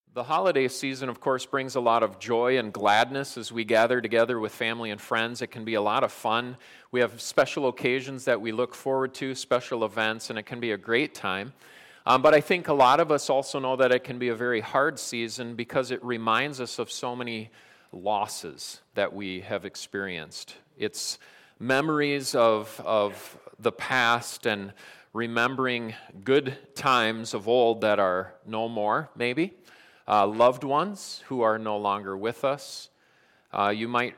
The holiday season, of course, brings a lot of joy and gladness as we gather together with family and friends. It can be a lot of fun. We have special occasions that we look forward to, special events, and it can be a great time. But I think a lot of us also know that it can be a very hard season because it reminds us of so many losses that we have experienced. It's memories of the past and remembering good times of old that are no more, maybe. Loved ones who are no longer with us. You might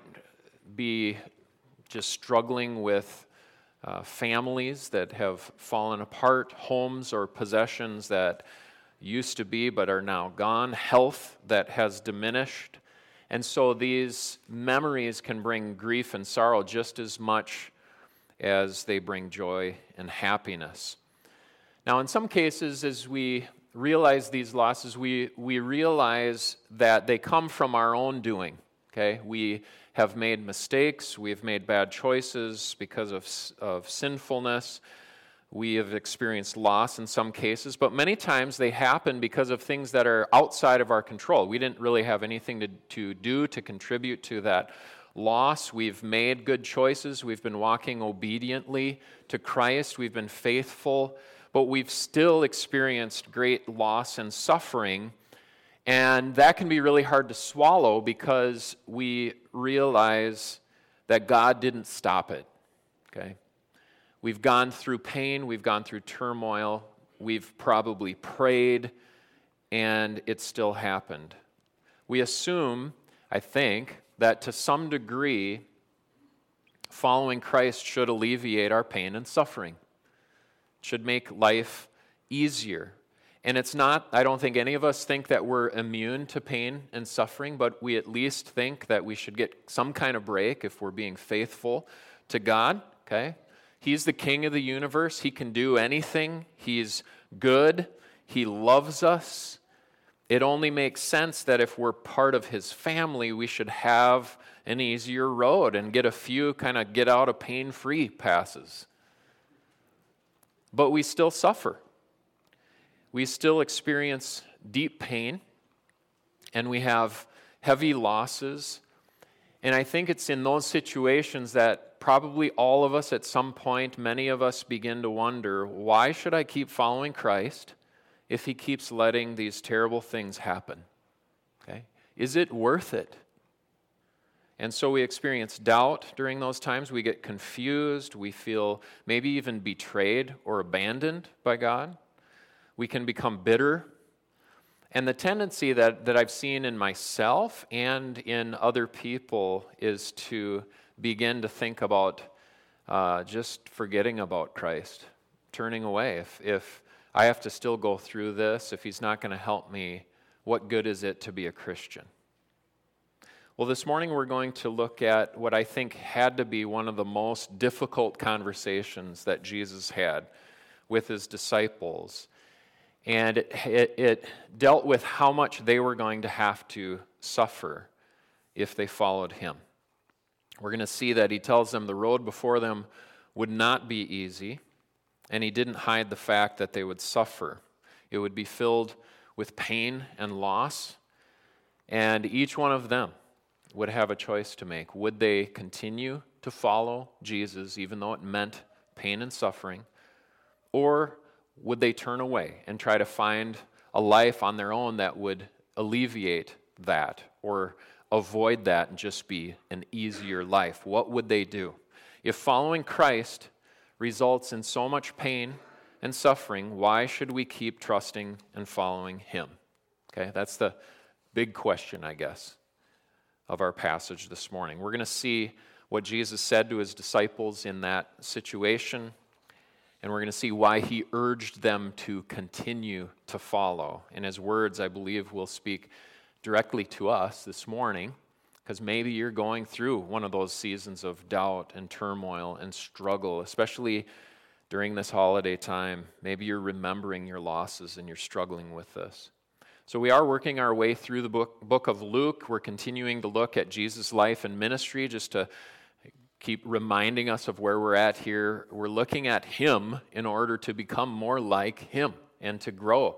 be just struggling with families that have fallen apart, homes or possessions that used to be but are now gone, health that has diminished. And so these memories can bring grief and sorrow just as much as they bring joy and happiness. Now, in some cases, as we realize these losses, we realize that they come from our own doing, okay? We have made mistakes, we have made bad choices because of sinfulness. We have experienced loss in some cases, but many times they happen because of things that are outside of our control. We didn't really have anything to do to contribute to that loss. We've made good choices, we've been walking obediently to Christ, we've been faithful, but we've still experienced great loss and suffering, and that can be really hard to swallow because we realize that God didn't stop it, okay? We've gone through pain, we've gone through turmoil, we've probably prayed, and it still happened. We assume, I think, that to some degree, following Christ should alleviate our pain and suffering. Should make life easier. And it's not, I don't think any of us think that we're immune to pain and suffering, but we at least think that we should get some kind of break if we're being faithful to God, okay? He's the King of the universe. He can do anything. He's good. He loves us. It only makes sense that if we're part of His family, we should have an easier road and get a few kind of get out of pain-free passes. But we still suffer. We still experience deep pain, and we have heavy losses. And I think it's in those situations that probably all of us at some point, many of us begin to wonder, why should I keep following Christ if He keeps letting these terrible things happen? Okay? Is it worth it? And so we experience doubt during those times. We get confused. We feel maybe even betrayed or abandoned by God. We can become bitter. And the tendency that I've seen in myself and in other people is to begin to think about just forgetting about Christ, turning away. If I have to still go through this, if He's not going to help me, what good is it to be a Christian? Well, this morning we're going to look at what I think had to be one of the most difficult conversations that Jesus had with His disciples. And it dealt with how much they were going to have to suffer if they followed Him. We're going to see that He tells them the road before them would not be easy, and He didn't hide the fact that they would suffer. It would be filled with pain and loss, and each one of them would have a choice to make. Would they continue to follow Jesus even though it meant pain and suffering? Or would they turn away and try to find a life on their own that would alleviate that or avoid that and just be an easier life? What would they do? If following Christ results in so much pain and suffering, why should we keep trusting and following Him? Okay, that's the big question, I guess, of our passage this morning. We're going to see what Jesus said to His disciples in that situation, and we're going to see why He urged them to continue to follow. And His words, I believe, will speak directly to us this morning, because maybe you're going through one of those seasons of doubt and turmoil and struggle, especially during this holiday time. Maybe you're remembering your losses and you're struggling with this. So we are working our way through the book of Luke. We're continuing to look at Jesus' life and ministry just to keep reminding us of where we're at here. We're looking at Him in order to become more like Him and to grow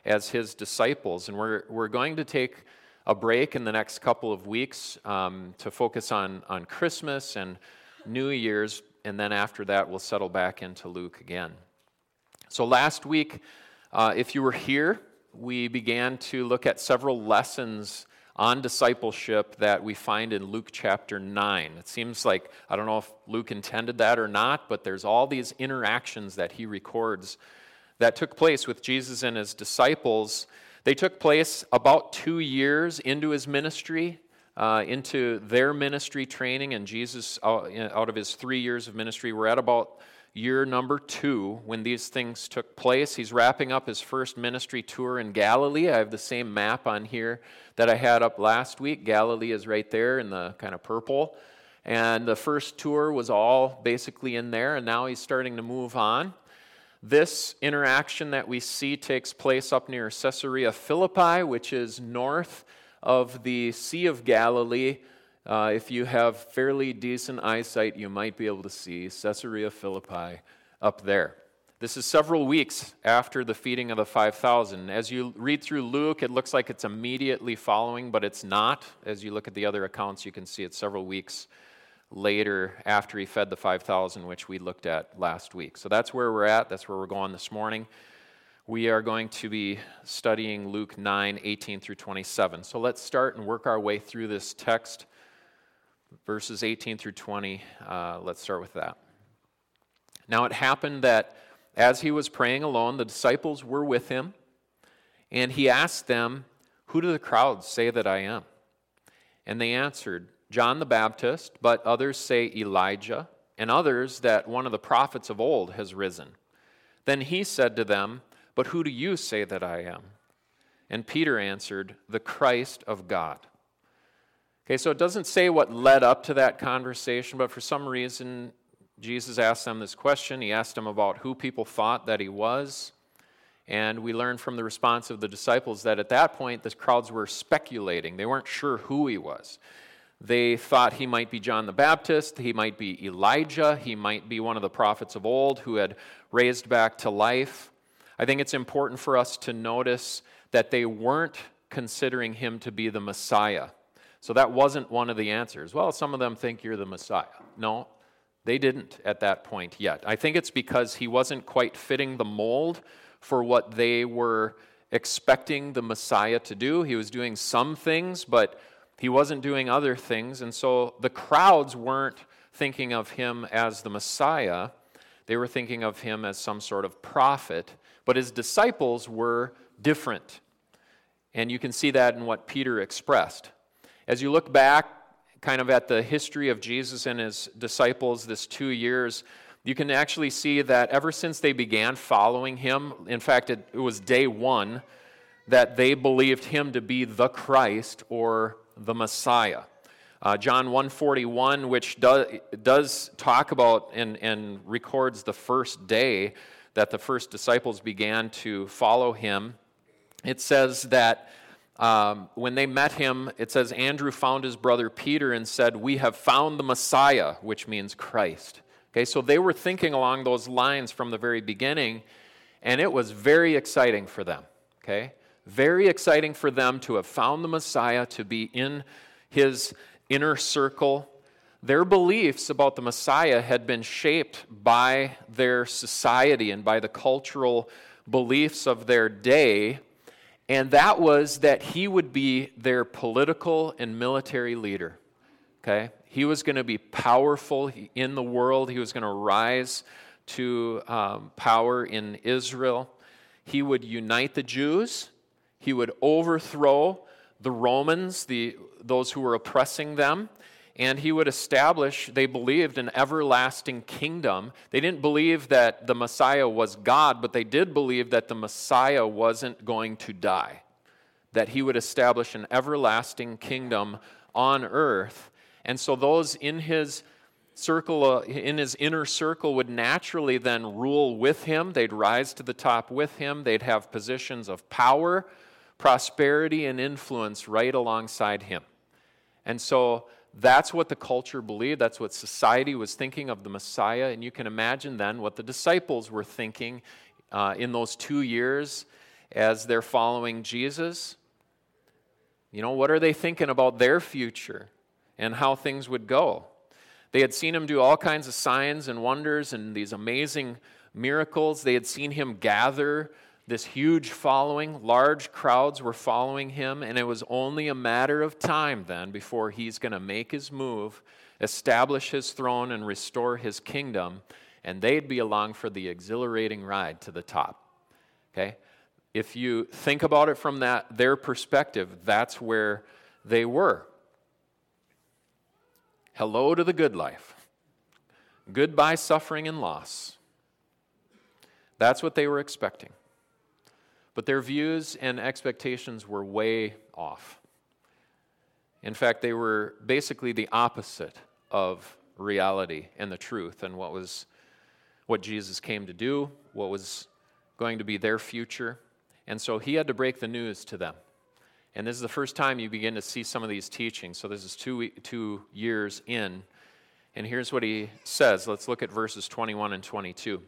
as his disciples. And we're going to take a break in the next couple of weeks to focus on Christmas and New Year's, and then after that we'll settle back into Luke again. So last week, if you were here, we began to look at several lessons on discipleship that we find in Luke chapter 9. It seems like, I don't know if Luke intended that or not, but there's all these interactions that he records that took place with Jesus and his disciples. They took place about 2 years into his ministry, into their ministry training, and Jesus, out of his 3 years of ministry, we're at about year number 2 when these things took place. He's wrapping up his first ministry tour in Galilee. I have the same map on here that I had up last week. Galilee is right there in the kind of purple. And the first tour was all basically in there, and now he's starting to move on. This interaction that we see takes place up near Caesarea Philippi, which is north of the Sea of Galilee. If you have fairly decent eyesight, you might be able to see Caesarea Philippi up there. This is several weeks after the feeding of the 5,000. As you read through Luke, it looks like it's immediately following, but it's not. As you look at the other accounts, you can see it's several weeks later after he fed the 5,000, which we looked at last week. So that's where we're at. That's where we're going this morning. We are going to be studying Luke 9, 18 through 27. So let's start and work our way through this text. Verses 18 through 20, let's start with that. Now it happened that as he was praying alone, the disciples were with him, and he asked them, "Who do the crowds say that I am?" And they answered, "John the Baptist, but others say Elijah, and others that one of the prophets of old has risen." Then he said to them, "But who do you say that I am?" And Peter answered, "The Christ of God." Okay, so it doesn't say what led up to that conversation, but for some reason, Jesus asked them this question. He asked them about who people thought that he was. And we learned from the response of the disciples that at that point, the crowds were speculating. They weren't sure who he was. They thought he might be John the Baptist, he might be Elijah, he might be one of the prophets of old who had raised back to life. I think it's important for us to notice that they weren't considering him to be the Messiah. So that wasn't one of the answers. Well, some of them think you're the Messiah. No, they didn't at that point yet. I think it's because he wasn't quite fitting the mold for what they were expecting the Messiah to do. He was doing some things, but he wasn't doing other things. And so the crowds weren't thinking of him as the Messiah. They were thinking of him as some sort of prophet. But his disciples were different. And you can see that in what Peter expressed. As you look back kind of at the history of Jesus and his disciples this 2 years, you can actually see that ever since they began following him, in fact, it was day 1 that they believed him to be the Christ or the Messiah. John 1:41, which does talk about and records the first day that the first disciples began to follow him, it says that when they met him, it says, Andrew found his brother Peter and said, "We have found the Messiah," which means Christ. Okay, so they were thinking along those lines from the very beginning, and it was very exciting for them. Okay, very exciting for them to have found the Messiah, to be in his inner circle. Their beliefs about the Messiah had been shaped by their society and by the cultural beliefs of their day. And that was that he would be their political and military leader. Okay? He was going to be powerful in the world. He was going to rise to power in Israel. He would unite the Jews. He would overthrow the Romans, those who were oppressing them. And he would establish, they believed, an everlasting kingdom. They didn't believe that the Messiah was God, but they did believe that the Messiah wasn't going to die, that he would establish an everlasting kingdom on earth. And so those in his circle, in his inner circle, would naturally then rule with him. They'd rise to the top with him. They'd have positions of power, prosperity, and influence right alongside him. And so that's what the culture believed. That's what society was thinking of the Messiah. And you can imagine then what the disciples were thinking in those 2 years as they're following Jesus, what are they thinking about their future and how things would go? They had seen him do all kinds of signs and wonders and these amazing miracles. They had seen him gather this huge following. Large crowds were following him, and it was only a matter of time then before he's going to make his move, establish his throne, and restore his kingdom, and they'd be along for the exhilarating ride to the top. Okay? If you think about it from their perspective, that's where they were. Hello to the good life. Goodbye suffering and loss. That's what they were expecting. But their views and expectations were way off. In fact, they were basically the opposite of reality and the truth and what Jesus came to do, what was going to be their future. And so he had to break the news to them. And this is the first time you begin to see some of these teachings. So this is 2 years in. And here's what he says. Let's look at verses 21 and 22.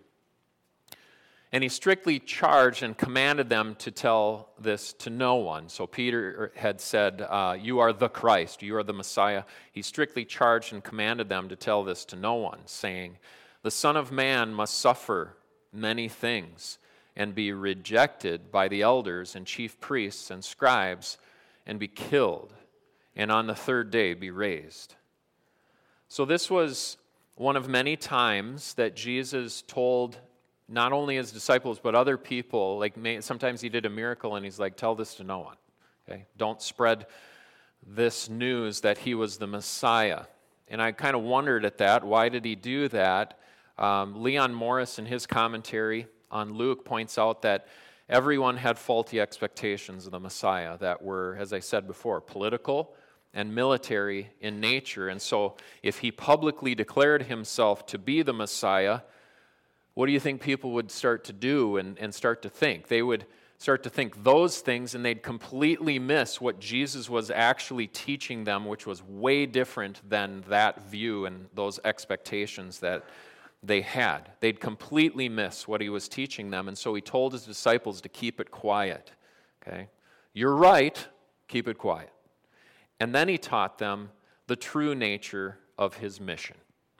And he strictly charged and commanded them to tell this to no one. So Peter had said, you are the Christ, you are the Messiah. He strictly charged and commanded them to tell this to no one, saying, the Son of Man must suffer many things and be rejected by the elders and chief priests and scribes and be killed, and on the third day be raised. So this was one of many times that Jesus told not only his disciples, but other people. Sometimes he did a miracle and he's like, tell this to no one. Okay? Don't spread this news that he was the Messiah. And I kind of wondered at that. Why did he do that? Leon Morris, in his commentary on Luke, points out that everyone had faulty expectations of the Messiah that were, as I said before, political and military in nature. And so if he publicly declared himself to be the Messiah, what do you think people would start to do and start to think? They would start to think those things, and they'd completely miss what Jesus was actually teaching them, which was way different than that view and those expectations that they had. They'd completely miss what he was teaching them, and so he told his disciples to keep it quiet. Okay? You're right, keep it quiet. And then he taught them the true nature of his mission.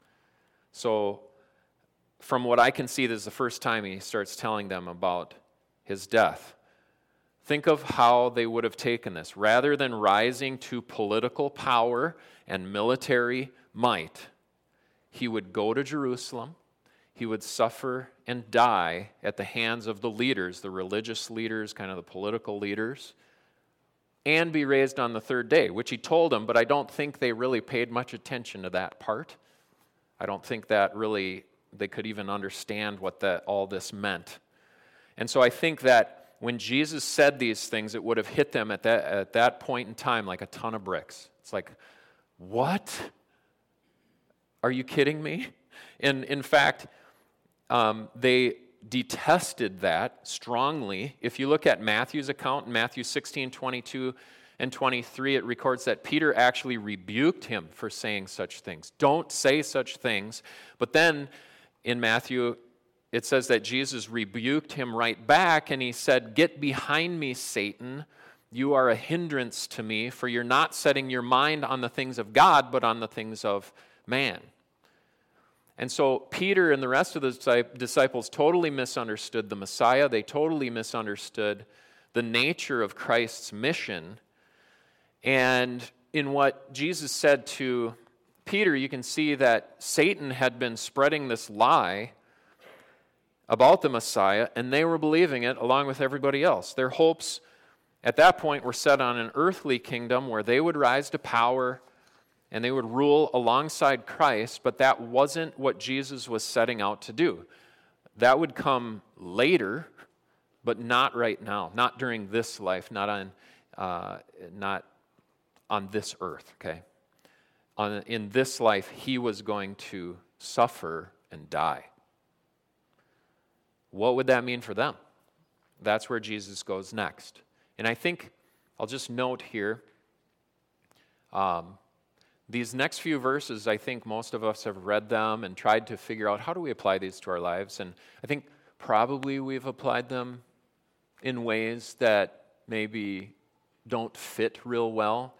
So, from what I can see, this is the first time he starts telling them about his death. Think of how they would have taken this. Rather than rising to political power and military might, he would go to Jerusalem, he would suffer and die at the hands of the leaders, the religious leaders, kind of the political leaders, and be raised on the third day, which he told them, but I don't think they really paid much attention to that part. I don't think that really they could even understand what all this meant. And so I think that when Jesus said these things, it would have hit them at that point in time like a ton of bricks. It's like, what? Are you kidding me? And in fact, they detested that strongly. If you look at Matthew's account, in Matthew 16, 22 and 23, it records that Peter actually rebuked him for saying such things. Don't say such things. But then in Matthew, it says that Jesus rebuked him right back, and he said, get behind me, Satan. You are a hindrance to me, for you're not setting your mind on the things of God, but on the things of man. And so Peter and the rest of the disciples totally misunderstood the Messiah. They totally misunderstood the nature of Christ's mission. And in what Jesus said to Peter, you can see that Satan had been spreading this lie about the Messiah, and they were believing it along with everybody else. Their hopes at that point were set on an earthly kingdom where they would rise to power and they would rule alongside Christ, but that wasn't what Jesus was setting out to do. That would come later, but not right now, not during this life, not on this earth, okay? In this life, he was going to suffer and die. What would that mean for them? That's where Jesus goes next. And I think, I'll just note here, these next few verses, I think most of us have read them and tried to figure out how do we apply these to our lives. And I think probably we've applied them in ways that maybe don't fit real well.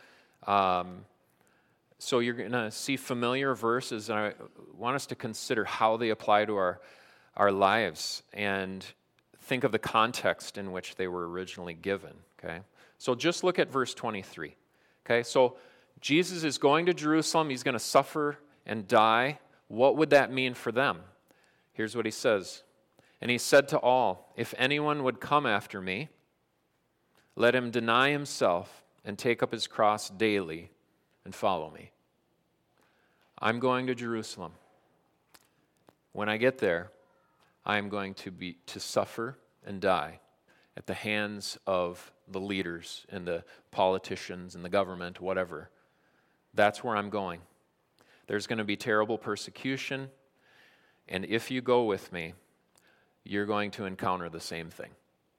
So you're going to see familiar verses, and I want us to consider how they apply to our lives and think of the context in which they were originally given, okay? So just look at verse 23, okay? So Jesus is going to Jerusalem. He's going to suffer and die. What would that mean for them? Here's what he says. And he said to all, if anyone would come after me, let him deny himself and take up his cross daily and follow me. I'm going to Jerusalem. When I get there, I am going to suffer and die at the hands of the leaders and the politicians and the government, whatever. That's where I'm going. There's going to be terrible persecution, and if you go with me, you're going to encounter the same thing.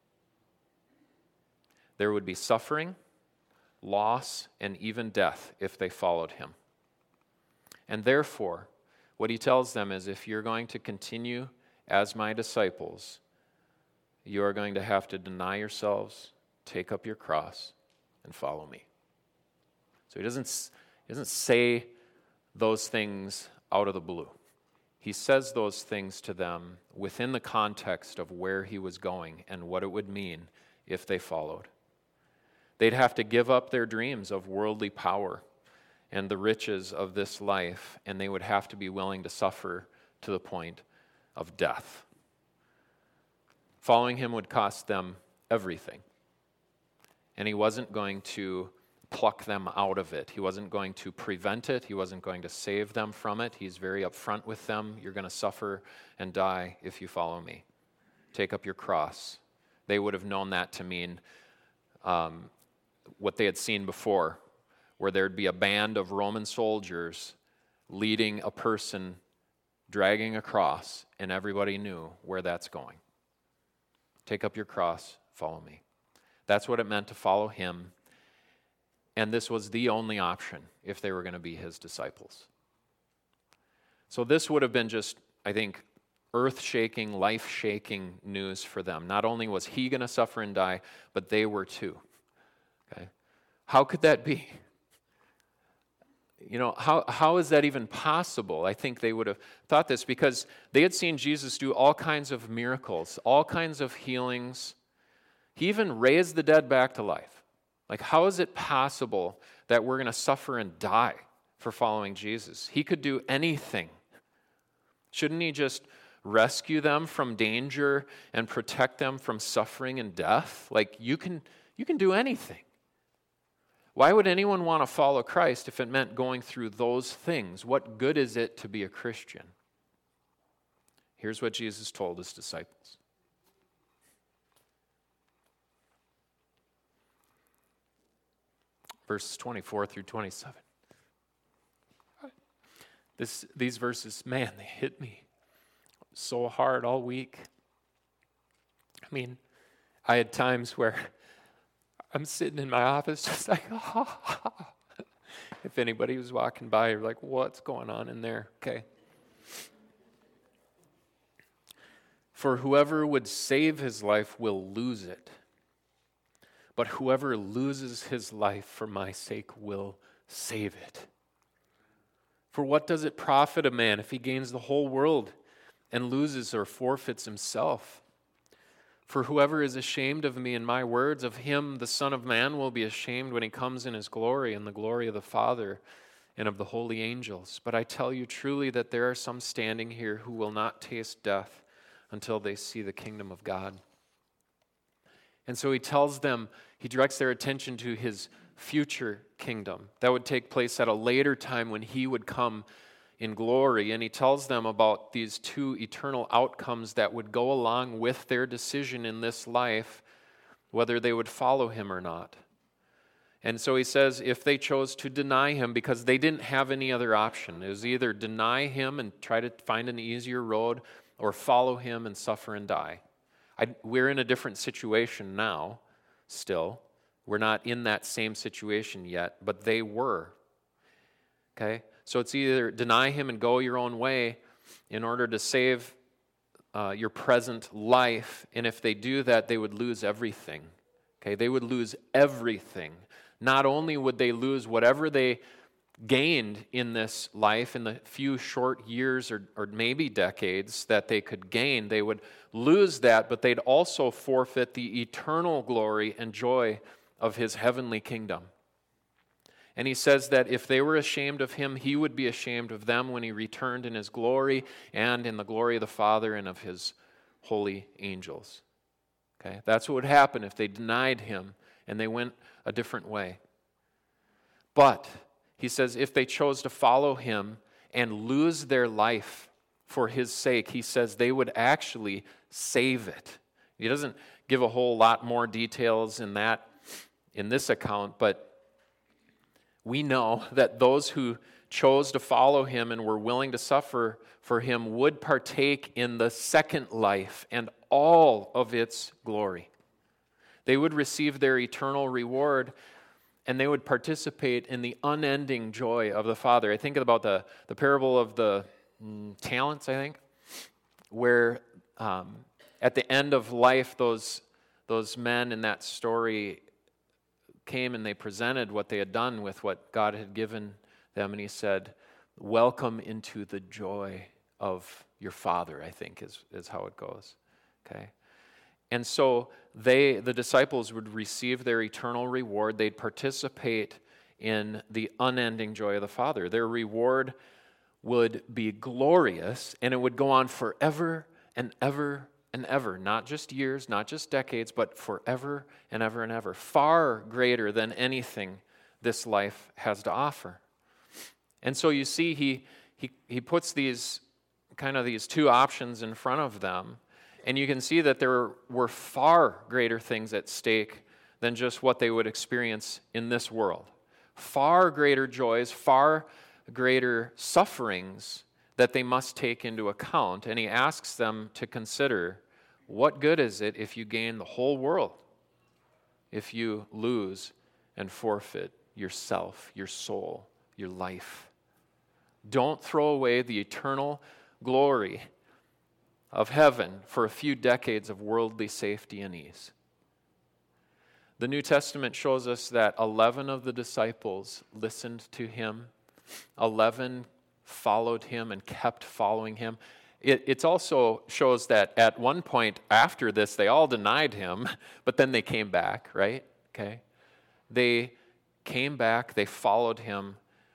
There would be suffering, loss, and even death if they followed him. And therefore, what he tells them is, if you're going to continue as my disciples, you are going to have to deny yourselves, take up your cross, and follow me. So he doesn't say those things out of the blue. He says those things to them within the context of where he was going and what it would mean if they followed. They'd have to give up their dreams of worldly power and the riches of this life, and they would have to be willing to suffer to the point of death. Following him would cost them everything, and he wasn't going to pluck them out of it. He wasn't going to prevent it. He wasn't going to save them from it. He's very upfront with them. You're going to suffer and die if you follow me. Take up your cross. They would have known that to mean what they had seen before, where there'd be a band of Roman soldiers leading a person dragging a cross, and everybody knew where that's going. Take up your cross, follow me. That's what it meant to follow him. And this was the only option if they were going to be his disciples. So this would have been just, I think, earth-shaking, life-shaking news for them. Not only was he going to suffer and die, but they were too. Okay? How could that be? You know, how is that even possible? I think they would have thought this because they had seen Jesus do all kinds of miracles, all kinds of healings. He even raised the dead back to life. Like, how is it possible that we're going to suffer and die for following Jesus? He could do anything. Shouldn't he just rescue them from danger and protect them from suffering and death? Like, you can do anything. Why would anyone want to follow Christ if it meant going through those things? What good is it to be a Christian? Here's what Jesus told his disciples. Verses 24 through 27. These verses, man, they hit me so hard all week. I mean, I had times where I'm sitting in my office just like, If anybody was walking by, you're like, what's going on in there? Okay. For whoever would save his life will lose it. But whoever loses his life for my sake will save it. For what does it profit a man if he gains the whole world and loses or forfeits himself? For whoever is ashamed of me and my words, of him the Son of Man will be ashamed when he comes in his glory and the glory of the Father and of the holy angels. But I tell you truly that there are some standing here who will not taste death until they see the kingdom of God. And so he tells them, he directs their attention to his future kingdom that would take place at a later time when he would come in glory. And he tells them about these two eternal outcomes that would go along with their decision in this life, whether they would follow him or not. And so he says if they chose to deny him, because they didn't have any other option, it was either deny him and try to find an easier road or follow him and suffer and die. We're in a different situation now, still. We're not in that same situation yet, but they were. Okay? So it's either deny him and go your own way in order to save your present life, and if they do that, they would lose everything. Okay, they would lose everything. Not only would they lose whatever they gained in this life, in the few short years or maybe decades that they could gain, they would lose that, but they'd also forfeit the eternal glory and joy of his heavenly kingdom. And he says that if they were ashamed of him, he would be ashamed of them when he returned in his glory and in the glory of the Father and of his holy angels. Okay, that's what would happen if they denied him and they went a different way. But he says if they chose to follow him and lose their life for his sake, he says they would actually save it. He doesn't give a whole lot more details in this account, but we know that those who chose to follow him and were willing to suffer for him would partake in the second life and all of its glory. They would receive their eternal reward, and they would participate in the unending joy of the Father. I think about the parable of the talents, I think, where at the end of life, those men in that story came and they presented what they had done with what God had given them, and he said, "Welcome into the joy of your Father," I think is how it goes. Okay? And so the disciples would receive their eternal reward. They'd participate in the unending joy of the Father. Their reward would be glorious, and it would go on forever and ever and ever. Not just years, not just decades, but forever and ever and ever. Far greater than anything this life has to offer. And so you see, he puts these two options in front of them, and you can see that there were far greater things at stake than just what they would experience in this world. Far greater joys, far greater sufferings that they must take into account. And he asks them to consider, what good is it if you gain the whole world, if you lose and forfeit yourself, your soul, your life? Don't throw away the eternal glory of heaven for a few decades of worldly safety and ease. The New Testament shows us that 11 of the disciples listened to him. 11 followed him and kept following him. It also shows that at one point after this, they all denied him, but then they came back, right? Okay. They came back, they followed him,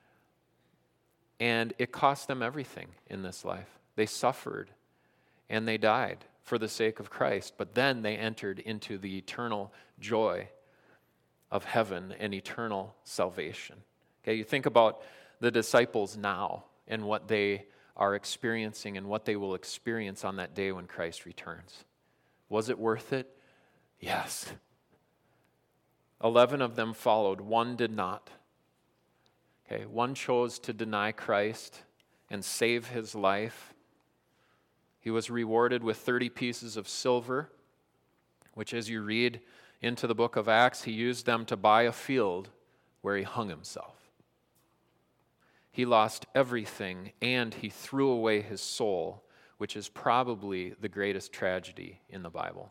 and it cost them everything in this life. They suffered and they died for the sake of Christ, but then they entered into the eternal joy of heaven and eternal salvation. Okay, you think about the disciples now and what they are experiencing and what they will experience on that day when Christ returns. Was it worth it? Yes. 11 of them followed, one did not. Okay, one chose to deny Christ and save his life. He was rewarded with 30 pieces of silver, which as you read into the book of Acts, he used them to buy a field where he hung himself. He lost everything, and he threw away his soul, which is probably the greatest tragedy in the Bible.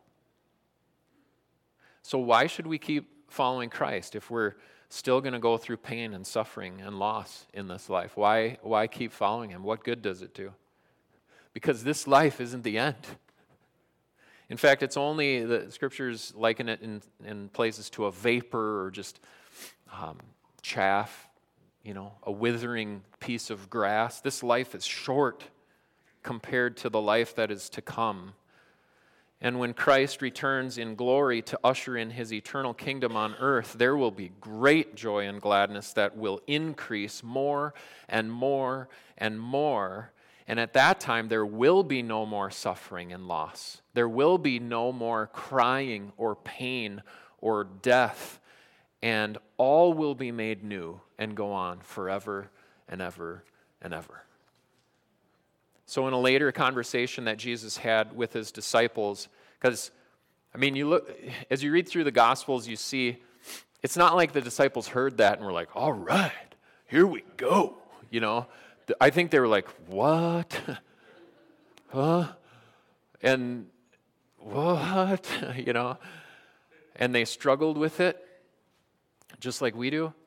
So why should we keep following Christ if we're still going to go through pain and suffering and loss in this life? Why keep following him? What good does it do? Because this life isn't the end. In fact, it's only, the scriptures liken it in places to a vapor or just chaff, a withering piece of grass. This life is short compared to the life that is to come. And when Christ returns in glory to usher in his eternal kingdom on earth, there will be great joy and gladness that will increase more and more and more. And at that time, there will be no more suffering and loss. There will be no more crying or pain or death. And all will be made new and go on forever and ever and ever. So in a later conversation that Jesus had with his disciples, because, you look, as you read through the Gospels, you see, it's not like the disciples heard that and were like, all right, here we go, I think they were like, what? Huh? And what? And they struggled with it, just like we do.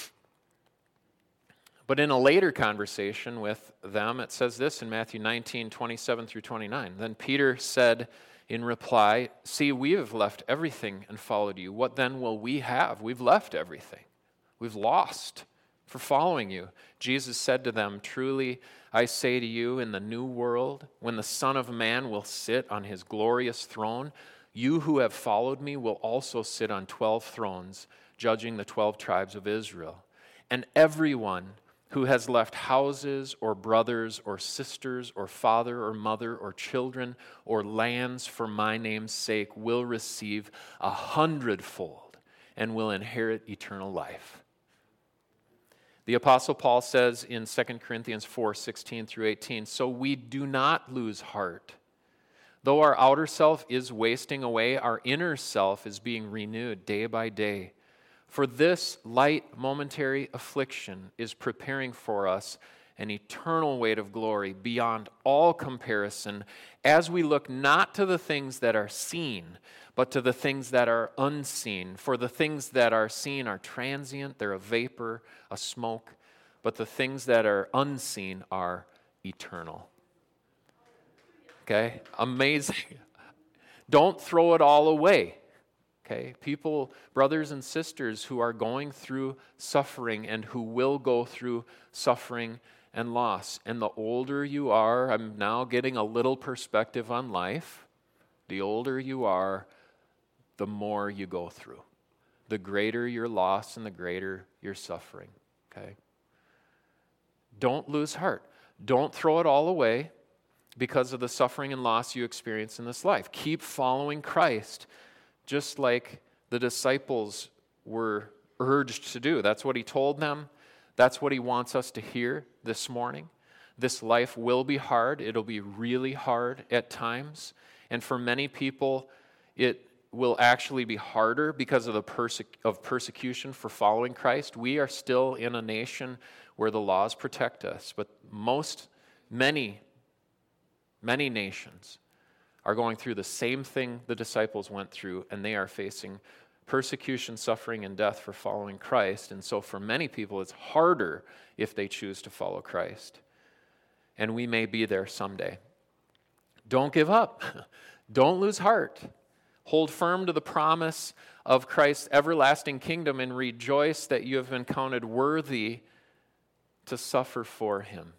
But in a later conversation with them, it says this in Matthew 19, 27 through 29. Then Peter said in reply, "See, we have left everything and followed you. What then will we have? We've left everything. We've lost for following you." Jesus said to them, "Truly, I say to you, in the new world, when the Son of Man will sit on his glorious throne, you who have followed me will also sit on 12 thrones, judging the 12 tribes of Israel. And everyone who has left houses or brothers or sisters or father or mother or children or lands for my name's sake will receive 100-fold and will inherit eternal life." The Apostle Paul says in 2 Corinthians 4, 16 through 18, "So we do not lose heart. Though our outer self is wasting away, our inner self is being renewed day by day. For this light momentary affliction is preparing for us an eternal weight of glory beyond all comparison, as we look not to the things that are seen, but to the things that are unseen. For the things that are seen are transient, they're a vapor, a smoke, but the things that are unseen are eternal." Okay? Amazing. Don't throw it all away. Okay? People, brothers and sisters who are going through suffering and who will go through suffering and loss. And the older you are, I'm now getting a little perspective on life. The older you are, the more you go through. The greater your loss and the greater your suffering. Okay? Don't lose heart. Don't throw it all away because of the suffering and loss you experience in this life. Keep following Christ, just like the disciples were urged to do. That's what he told them. That's what he wants us to hear this morning. This life will be hard. It'll be really hard at times. And for many people, it will actually be harder because of the persecution for following Christ. We are still in a nation where the laws protect us, but many nations are going through the same thing the disciples went through, and they are facing persecution, suffering, and death for following Christ. And so for many people, it's harder if they choose to follow Christ. And we may be there someday. Don't give up. Don't lose heart. Hold firm to the promise of Christ's everlasting kingdom and rejoice that you have been counted worthy to suffer for him.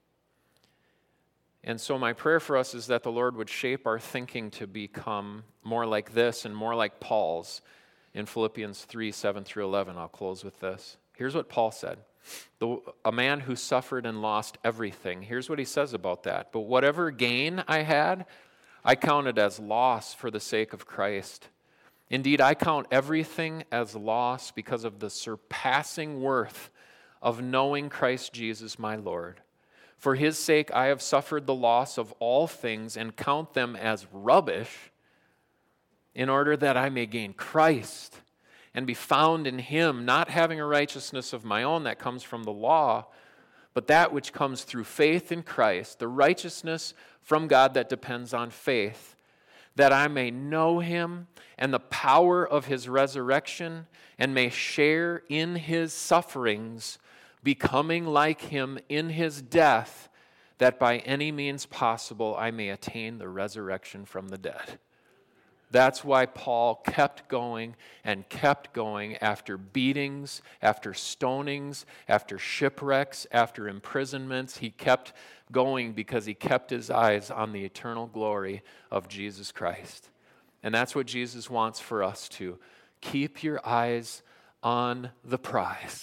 And so my prayer for us is that the Lord would shape our thinking to become more like this and more like Paul's in Philippians 3, 7 through 11. I'll close with this. Here's what Paul said. A man who suffered and lost everything. Here's what he says about that. "But whatever gain I had, I counted as loss for the sake of Christ. Indeed, I count everything as loss because of the surpassing worth of knowing Christ Jesus my Lord. For his sake I have suffered the loss of all things and count them as rubbish, in order that I may gain Christ and be found in him, not having a righteousness of my own that comes from the law, but that which comes through faith in Christ, the righteousness from God that depends on faith, that I may know him and the power of his resurrection and may share in his sufferings, becoming like him in his death, that by any means possible I may attain the resurrection from the dead." That's why Paul kept going and kept going after beatings, after stonings, after shipwrecks, after imprisonments. He kept going because he kept his eyes on the eternal glory of Jesus Christ. And that's what Jesus wants for us to. Keep your eyes on the prize.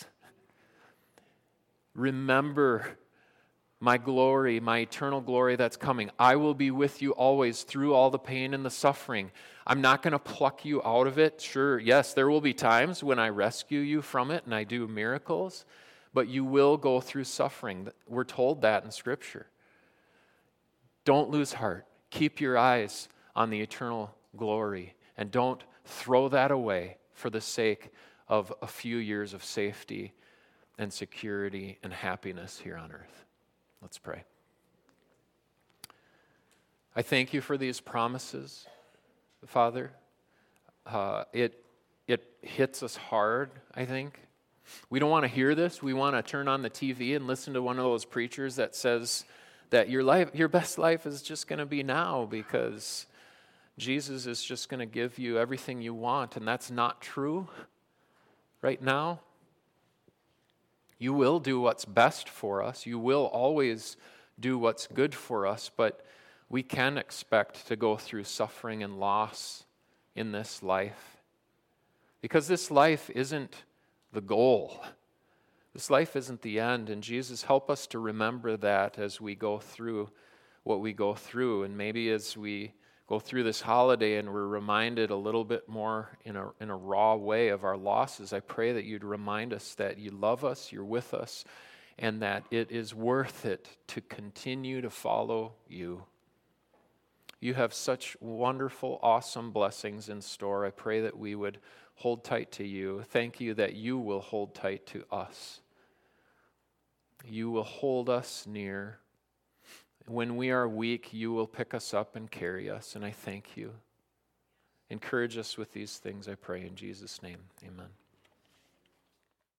Remember my glory, my eternal glory that's coming. I will be with you always through all the pain and the suffering. I'm not going to pluck you out of it. Sure, yes, there will be times when I rescue you from it and I do miracles, but you will go through suffering. We're told that in Scripture. Don't lose heart. Keep your eyes on the eternal glory and don't throw that away for the sake of a few years of safety and security and happiness here on earth. Let's pray. I thank you for these promises, Father. It hits us hard, I think. We don't want to hear this. We want to turn on the TV and listen to one of those preachers that says that your best life is just going to be now because Jesus is just going to give you everything you want, and that's not true right now. You will do what's best for us. You will always do what's good for us, but we can expect to go through suffering and loss in this life because this life isn't the goal. This life isn't the end, and Jesus, help us to remember that as we go through what we go through, and maybe as we go through this holiday and we're reminded a little bit more in a raw way of our losses. I pray that you'd remind us that you love us, you're with us, and that it is worth it to continue to follow you. You have such wonderful, awesome blessings in store. I pray that we would hold tight to you. Thank you that you will hold tight to us. You will hold us near. When we are weak, you will pick us up and carry us, and I thank you. Encourage us with these things, I pray, in Jesus' name. Amen.